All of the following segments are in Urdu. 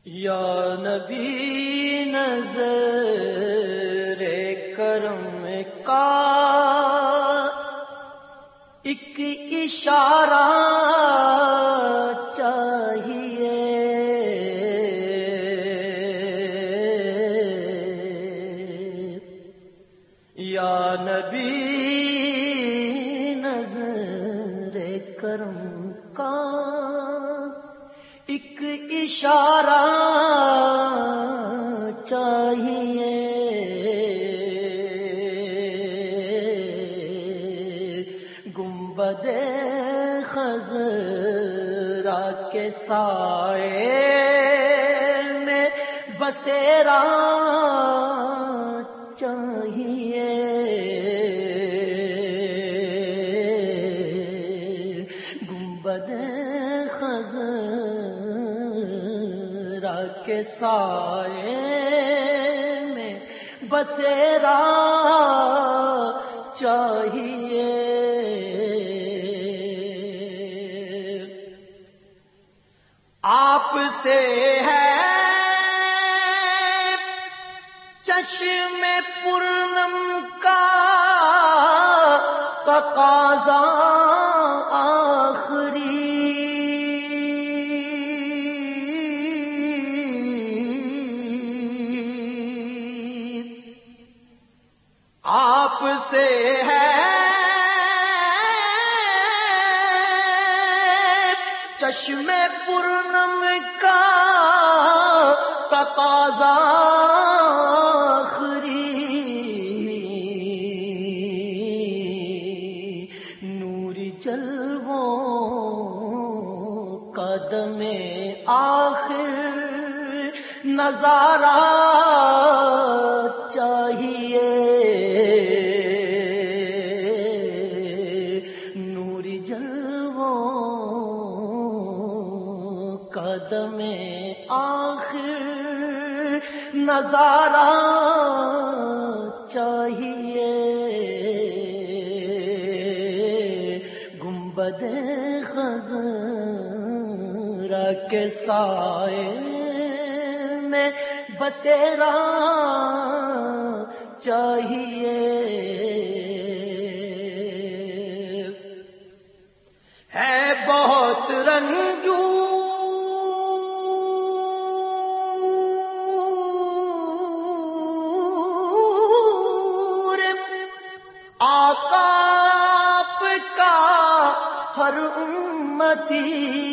یا نبی نظر کرم کا ایک اشارہ چاہیے، یا نبی نظر کرم کا ایک اشارہ چاہیے، گنبد خضرا کے سائے میں بسیرا چاہیے، گنبد خضرا کے سائے میں بسیرا چاہیے، آپ سے ہے چشم پورنم کا تقاضا آخری، آپ سے ہے چشم پورنم کا تقاضا آخری، نوری جلووں قدم آخر نظارہ چاہیے، نوری جلووں قدم آخر نظارہ چاہیے، گنبد خضرا کے سائے میں بسیرا چاہیے، ہے بہت رنجور آقا آپ کا ہر امتی،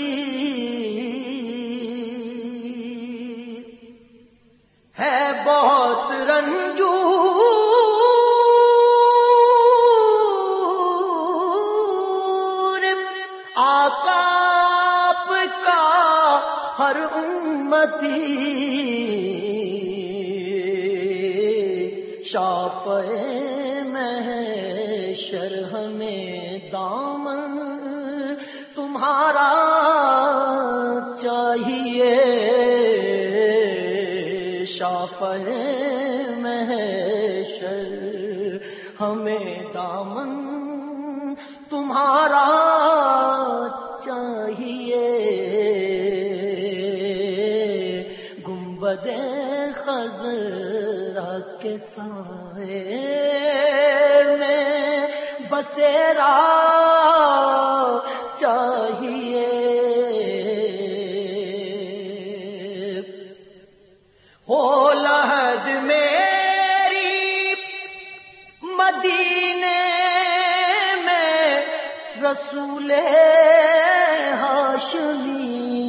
ہے بہت رنجور آقا آپ کا ہر امتی، شافع محشر ہمیں دامن تمہارا چاہیے، شافع محشر ہمیں دامن تمہارا چاہیے، گنبد خضرا کے سائے میں بسیرا چاہیے، ہو لحد میری مدینے میں رسول ہاشمی،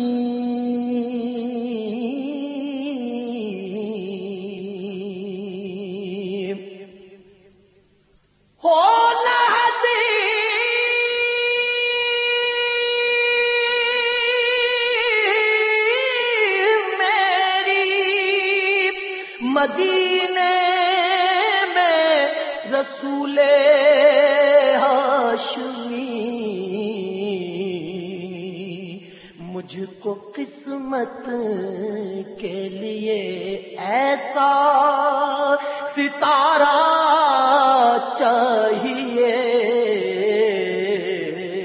ہو لحد میری مدینے میں رسول ہاشمی، مجھ کو قسمت کے لیے ایسا ستارہ چاہیے،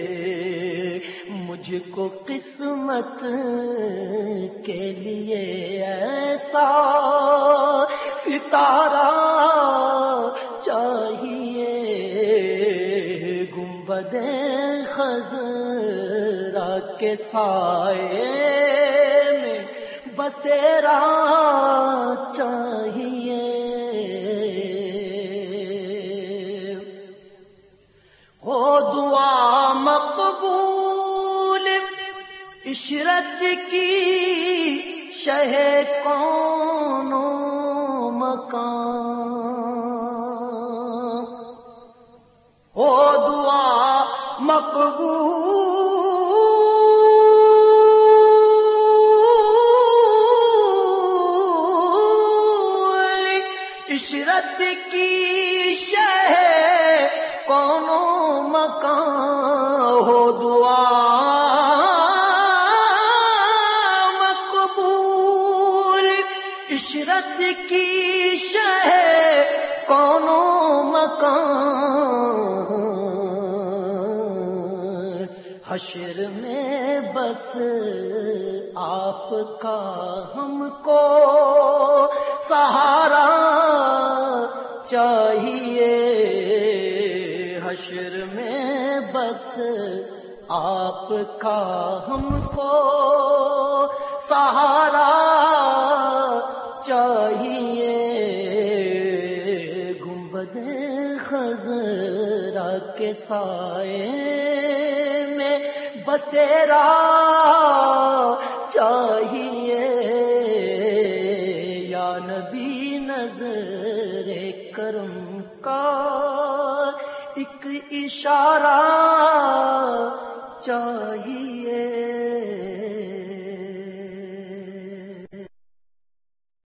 مجھ کو قسمت کے لیے جیسا ستارہ چاہیے، گنبد خضرا کے سائے میں بسیرا چاہیے، ہو دعا مقبول عشرت کی شہ کون و مکان، ہو دعا مقبول عشرت کی شہ کون و مکان، ہو دعا عشرت کی شہ کون و مکان، حشر میں بس آپ کا ہم کو سہارا چاہیے، حشر میں بس آپ کا ہم کو سہارا چاہیے، گنبد خضرا کے سائے میں بسیرا چاہیے، یا نبی نظر کرم کا ایک اشارہ چاہیے۔